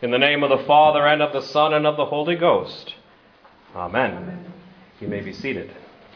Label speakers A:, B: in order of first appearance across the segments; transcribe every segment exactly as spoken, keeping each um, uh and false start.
A: In the name of the Father, and of the Son, and of the Holy Ghost. Amen. Amen. You may be seated.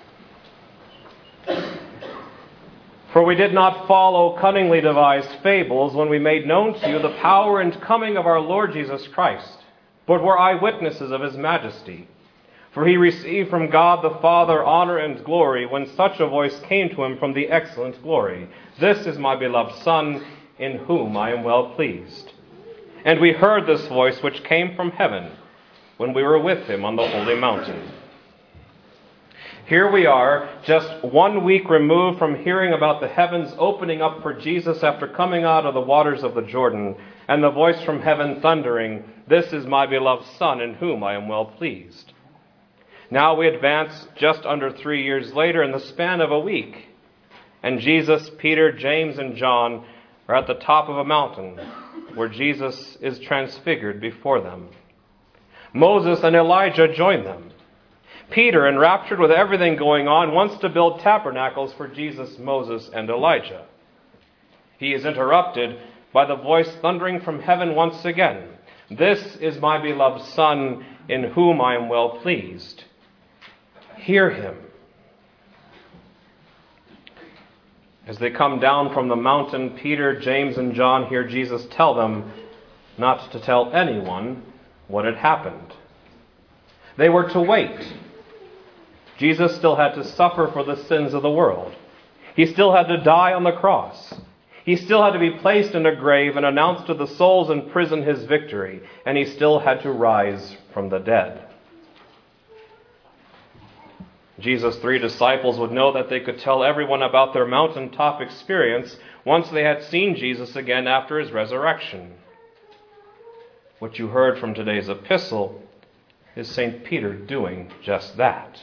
A: For we did not follow cunningly devised fables when we made known to you the power and coming of our Lord Jesus Christ, but were eyewitnesses of his majesty. For he received from God the Father honor and glory when such a voice came to him from the excellent glory. This is my beloved Son, in whom I am well pleased. And we heard this voice which came from heaven when we were with him on the holy mountain. Here we are, just one week removed from hearing about the heavens opening up for Jesus after coming out of the waters of the Jordan, and the voice from heaven thundering, "This is my beloved Son, in whom I am well pleased." Now we advance just under three years later in the span of a week, and Jesus, Peter, James, and John are at the top of a mountain where Jesus is transfigured before them. Moses and Elijah join them. Peter, enraptured with everything going on, wants to build tabernacles for Jesus, Moses, and Elijah. He is interrupted by the voice thundering from heaven once again. "This is my beloved Son, in whom I am well pleased. Hear him." As they come down from the mountain, Peter, James, and John hear Jesus tell them not to tell anyone what had happened. They were to wait. Jesus still had to suffer for the sins of the world. He still had to die on the cross. He still had to be placed in a grave and announce to the souls in prison his victory. And he still had to rise from the dead. Jesus' three disciples would know that they could tell everyone about their mountaintop experience once they had seen Jesus again after his resurrection. What you heard from today's epistle is Saint Peter doing just that.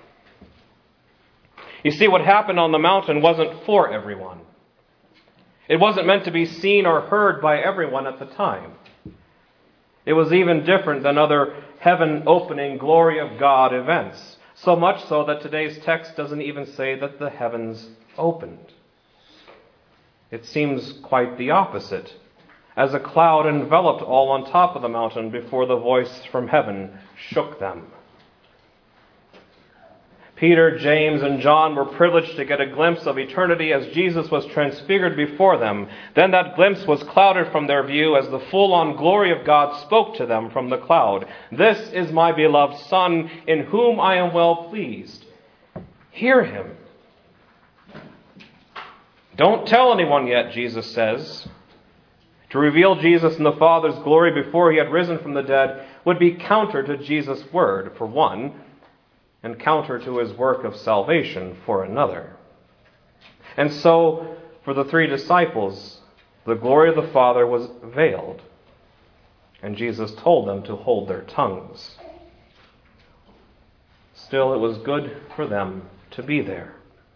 A: You see, what happened on the mountain wasn't for everyone. It wasn't meant to be seen or heard by everyone at the time. It was even different than other heaven-opening glory of God events. So much so that today's text doesn't even say that the heavens opened. It seems quite the opposite, as a cloud enveloped all on top of the mountain before the voice from heaven shook them. Peter, James, and John were privileged to get a glimpse of eternity as Jesus was transfigured before them. Then that glimpse was clouded from their view as the full-on glory of God spoke to them from the cloud. "This is my beloved Son, in whom I am well pleased. Hear him." Don't tell anyone yet, Jesus says. To reveal Jesus in the Father's glory before he had risen from the dead would be counter to Jesus' word, for one, and counter to his work of salvation for another. And so, for the three disciples, the glory of the Father was veiled, and Jesus told them to hold their tongues. Still, it was good for them to be there.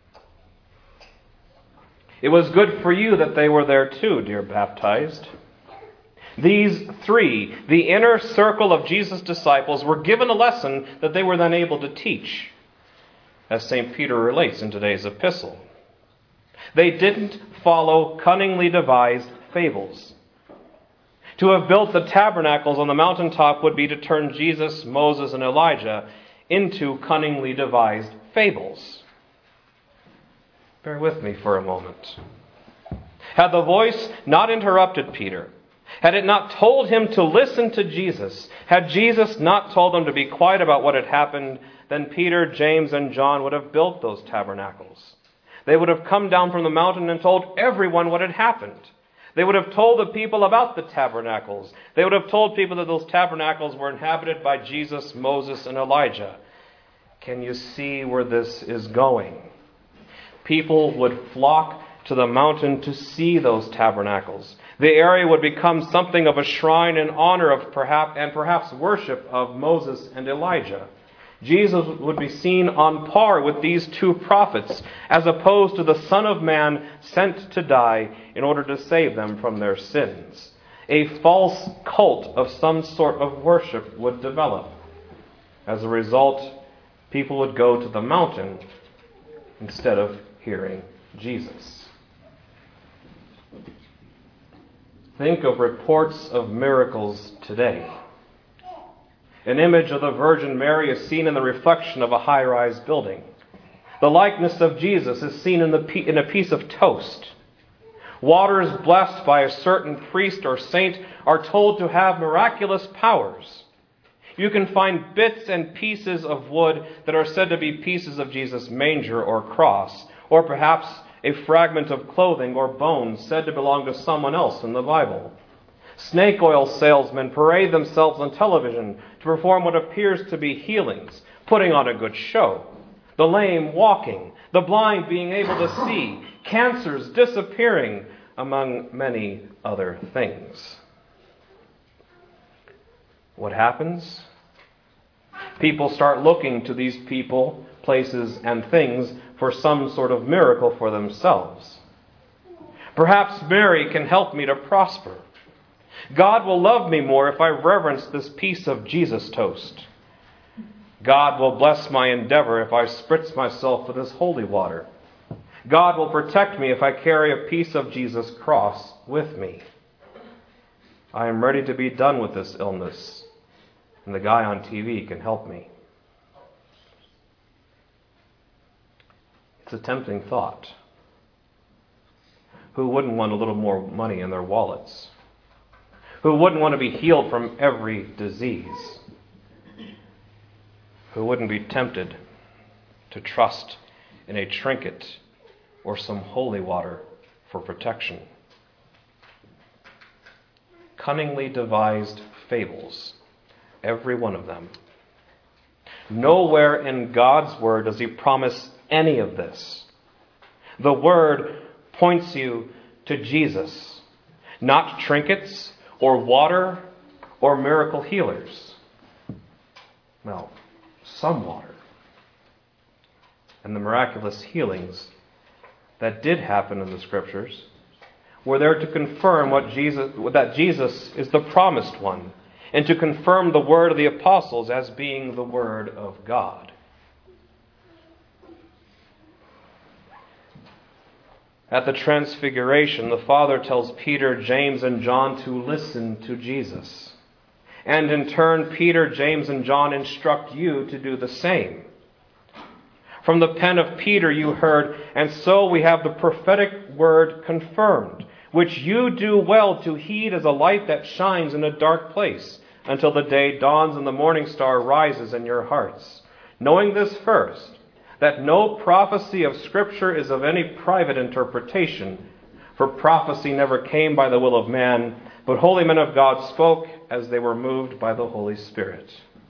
A: It was good for you that they were there too, dear baptized. These three, the inner circle of Jesus' disciples, were given a lesson that they were then able to teach, as Saint Peter relates in today's epistle. They didn't follow cunningly devised fables. To have built the tabernacles on the mountaintop would be to turn Jesus, Moses, and Elijah into cunningly devised fables. Bear with me for a moment. Had the voice not interrupted Peter, had it not told him to listen to Jesus, had Jesus not told them to be quiet about what had happened, then Peter, James, and John would have built those tabernacles. They would have come down from the mountain and told everyone what had happened. They would have told the people about the tabernacles. They would have told people that those tabernacles were inhabited by Jesus, Moses, and Elijah. Can you see where this is going? People would flock to the mountain to see those tabernacles. The area would become something of a shrine in honor of perhaps and perhaps worship of Moses and Elijah. Jesus would be seen on par with these two prophets, as opposed to the Son of Man sent to die in order to save them from their sins. A false cult of some sort of worship would develop. As a result, people would go to the mountain instead of hearing Jesus. Think of reports of miracles today. An image of the Virgin Mary is seen in the reflection of a high-rise building. The likeness of Jesus is seen in, the, in a piece of toast. Waters blessed by a certain priest or saint are told to have miraculous powers. You can find bits and pieces of wood that are said to be pieces of Jesus' manger or cross, or perhaps a fragment of clothing or bones said to belong to someone else in the Bible. Snake oil salesmen parade themselves on television to perform what appears to be healings, putting on a good show. The lame walking, the blind being able to see, cancers disappearing, among many other things. What happens? People start looking to these people, places, and things for some sort of miracle for themselves. Perhaps Mary can help me to prosper. God will love me more if I reverence this piece of Jesus toast. God will bless my endeavor if I spritz myself with this holy water. God will protect me if I carry a piece of Jesus' cross with me. I am ready to be done with this illness, and the guy on T V can help me. It's a tempting thought. Who wouldn't want a little more money in their wallets? Who wouldn't want to be healed from every disease? Who wouldn't be tempted to trust in a trinket or some holy water for protection? Cunningly devised fables, every one of them. Nowhere in God's Word does He promise any of this. The Word points you to Jesus, not trinkets or water or miracle healers. Well, some water. And the miraculous healings that did happen in the Scriptures were there to confirm what Jesus, that Jesus is the promised one, and to confirm the word of the apostles as being the word of God. At the Transfiguration, the Father tells Peter, James, and John to listen to Jesus. And in turn, Peter, James, and John instruct you to do the same. From the pen of Peter you heard, and so we have the prophetic word confirmed, which you do well to heed as a light that shines in a dark place, until the day dawns and the morning star rises in your hearts. Knowing this first, that no prophecy of Scripture is of any private interpretation, for prophecy never came by the will of man, but holy men of God spoke as they were moved by the Holy Spirit.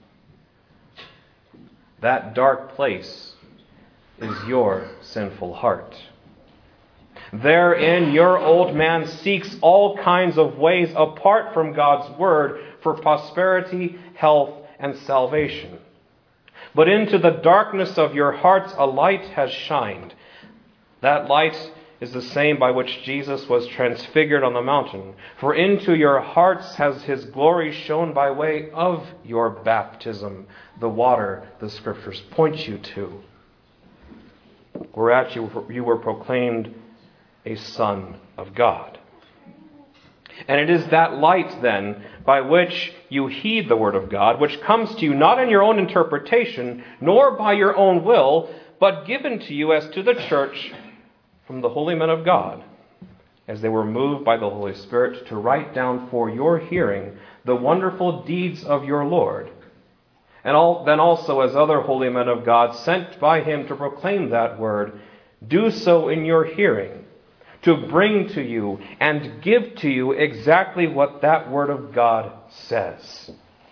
A: That dark place is your sinful heart. Therein your old man seeks all kinds of ways apart from God's word for prosperity, health, and salvation. But into the darkness of your hearts a light has shined. That light is the same by which Jesus was transfigured on the mountain. For into your hearts has His glory shone by way of your baptism, the water the Scriptures point you to. Whereat you, you were proclaimed a Son of God. And it is that light, then, by which you heed the Word of God, which comes to you not in your own interpretation, nor by your own will, but given to you as to the church from the holy men of God, as they were moved by the Holy Spirit to write down for your hearing the wonderful deeds of your Lord. And all, then also as other holy men of God sent by Him to proclaim that word, do so in your hearing, to bring to you and give to you exactly what that word of God says.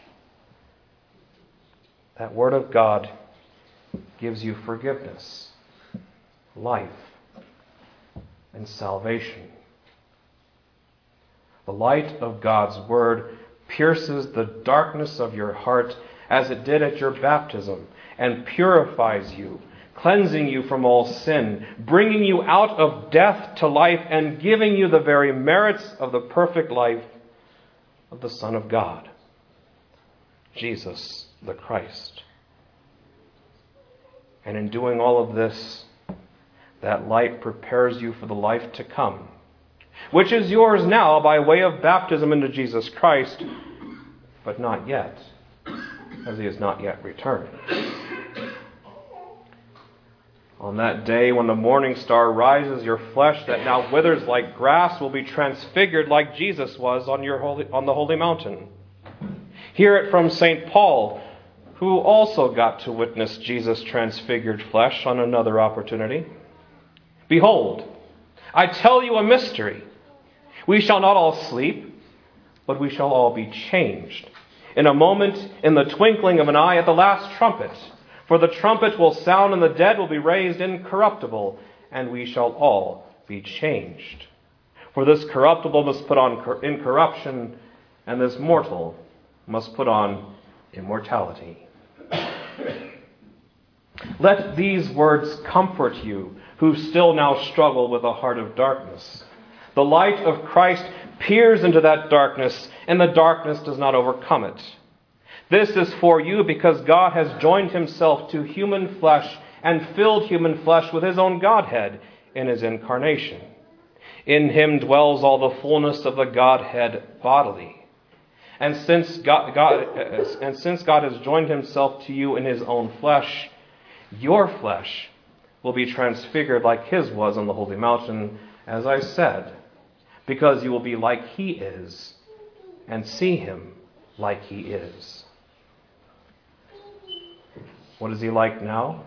A: That word of God gives you forgiveness, life, and salvation. The light of God's word pierces the darkness of your heart as it did at your baptism, and purifies you, cleansing you from all sin, bringing you out of death to life, and giving you the very merits of the perfect life of the Son of God, Jesus the Christ. And in doing all of this, that light prepares you for the life to come, which is yours now by way of baptism into Jesus Christ, but not yet, as he has not yet returned. On that day when the morning star rises, your flesh that now withers like grass will be transfigured like Jesus was on, your holy, on the holy mountain. Hear it from Saint Paul, who also got to witness Jesus' transfigured flesh on another opportunity. Behold, I tell you a mystery. We shall not all sleep, but we shall all be changed. In a moment, in the twinkling of an eye, at the last trumpet. For the trumpet will sound, and the dead will be raised incorruptible, and we shall all be changed. For this corruptible must put on incorruption, and this mortal must put on immortality. Let these words comfort you, who still now struggle with a heart of darkness. The light of Christ peers into that darkness, and the darkness does not overcome it. This is for you because God has joined himself to human flesh and filled human flesh with his own Godhead in his incarnation. In him dwells all the fullness of the Godhead bodily. And since God, God, and since God has joined himself to you in his own flesh, your flesh will be transfigured like his was on the holy mountain, as I said, because you will be like he is and see him like he is. What is he like now?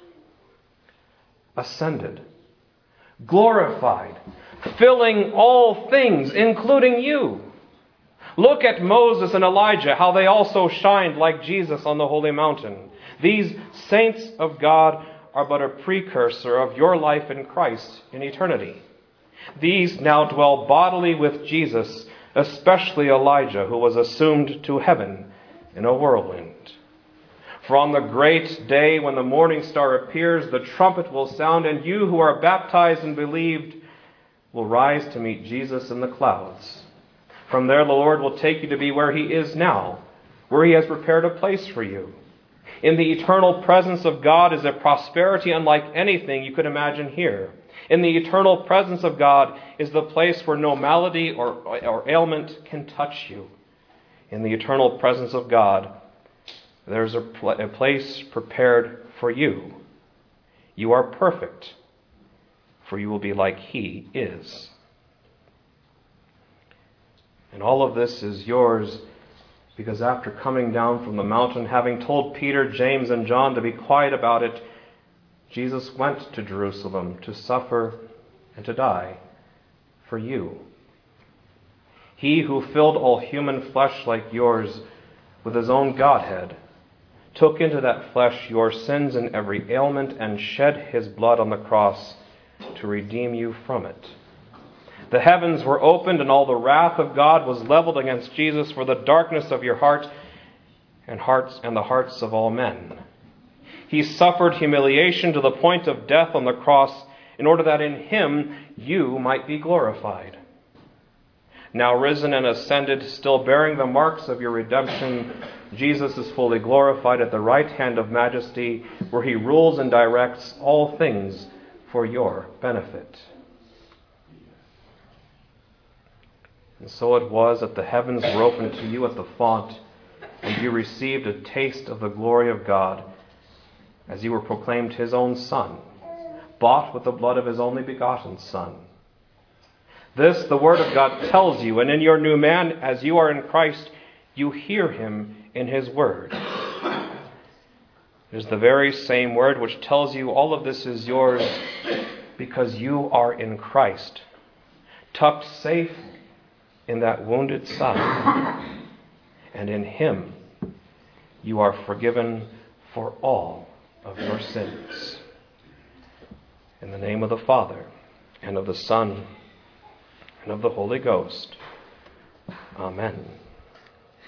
A: Ascended, glorified, filling all things, including you. Look at Moses and Elijah, how they also shined like Jesus on the holy mountain. These saints of God are but a precursor of your life in Christ in eternity. These now dwell bodily with Jesus, especially Elijah, who was assumed to heaven in a whirlwind. For on the great day when the morning star appears, the trumpet will sound, and you who are baptized and believed will rise to meet Jesus in the clouds. From there the Lord will take you to be where he is now, where he has prepared a place for you. In the eternal presence of God is a prosperity unlike anything you could imagine here. In the eternal presence of God is the place where no malady or, or ailment can touch you. In the eternal presence of God, there's a, pl- a place prepared for you. You are perfect, for you will be like he is. And all of this is yours because after coming down from the mountain, having told Peter, James, and John to be quiet about it, Jesus went to Jerusalem to suffer and to die for you. He who filled all human flesh like yours with his own Godhead took into that flesh your sins and every ailment and shed his blood on the cross to redeem you from it. The heavens were opened and all the wrath of God was leveled against Jesus for the darkness of your heart and hearts and the hearts of all men. He suffered humiliation to the point of death on the cross in order that in him you might be glorified. Now risen and ascended, still bearing the marks of your redemption, Jesus is fully glorified at the right hand of majesty, where he rules and directs all things for your benefit. And so it was that the heavens were opened to you at the font, and you received a taste of the glory of God, as you were proclaimed his own Son, bought with the blood of his only begotten Son. This the Word of God tells you, and in your new man, as you are in Christ, you hear him in his Word. It is the very same Word which tells you all of this is yours because you are in Christ, tucked safe in that wounded side, and in him you are forgiven for all of your sins. In the name of the Father, and of the Son, and of the Holy Ghost. Amen.